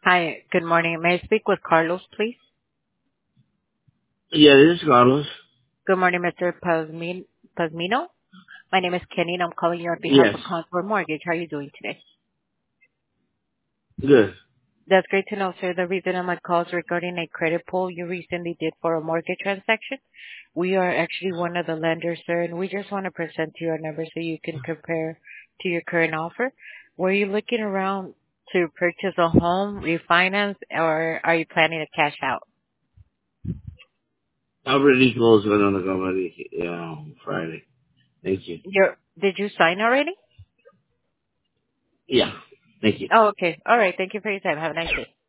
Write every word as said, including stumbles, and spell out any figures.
Hi, good morning. May I speak with Carlos, please? Yeah, this is Carlos. Good morning, Mister Pazmin- Pazmino. My name is Kenny, and I'm calling you on behalf Yes. of Concord Mortgage. How are you doing today? Good. That's great to know, sir. The reason of my call is regarding a credit pull you recently did for a mortgage transaction. We are actually one of the lenders, sir, and we just want to present you our number so you can compare to your current offer. Were you looking around to purchase a home, refinance, or are you planning to cash out? I already closed one on the company yeah, on Friday. Thank you. You're, did you sign already? Yeah. Thank you. Oh, okay. All right. Thank you for your time. Have a nice day.